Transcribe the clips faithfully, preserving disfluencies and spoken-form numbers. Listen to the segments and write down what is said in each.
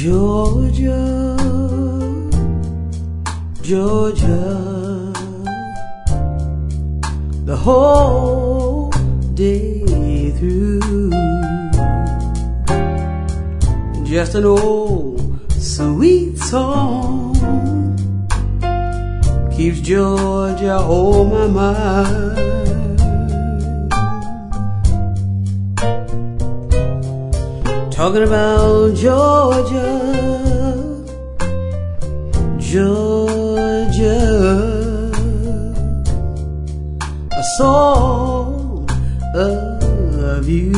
Georgia, Georgia, the whole day through. Just an old sweet song keeps Georgia on my mind. Talking about Georgia, Georgia, a song of you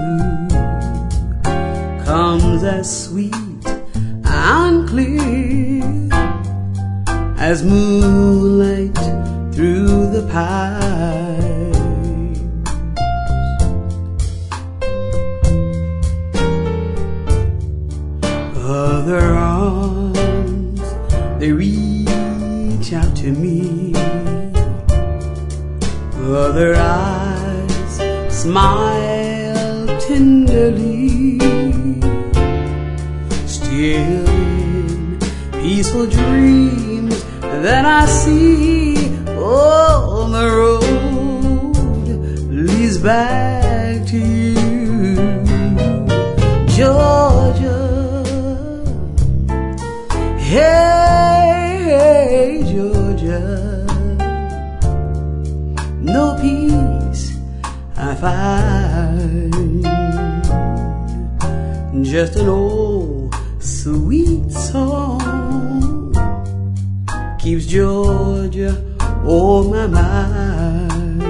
comes as sweet and clear as moonlight through the pines. Other arms, they reach out to me. Other eyes smile tenderly. Still in peaceful dreams that I see, oh, the road leads back to you, Georgia. Hey, hey, Georgia, no peace I find, just an old sweet song keeps Georgia on my mind.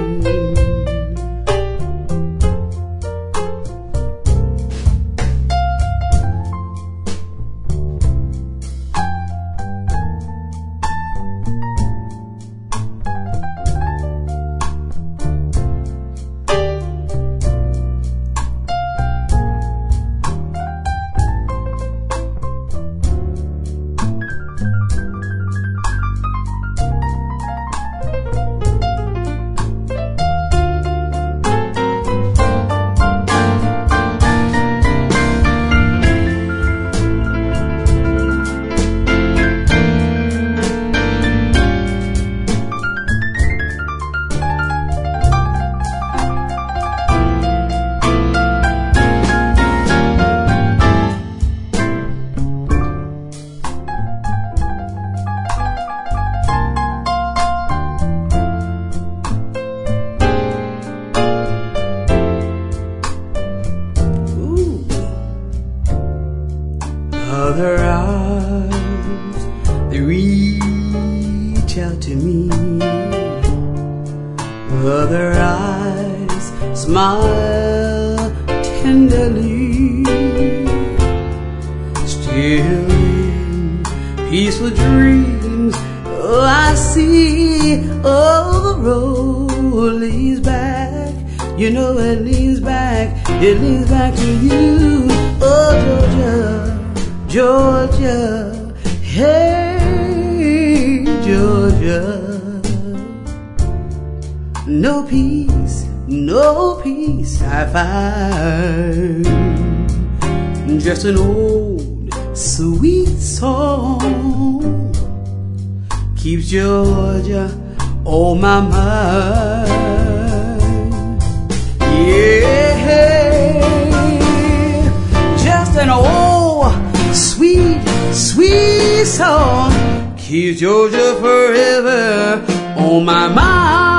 Other arms, they reach out to me. Other eyes smile tenderly. Still in peaceful dreams, oh, I see, oh, the road leads back. You know it leads back, it leads back to you, oh, Georgia. Georgia, hey, Georgia, no peace, no peace I find, just an old sweet song keeps Georgia on my mind. Yeah, just an old sweet, sweet song keeps Georgia forever on my mind.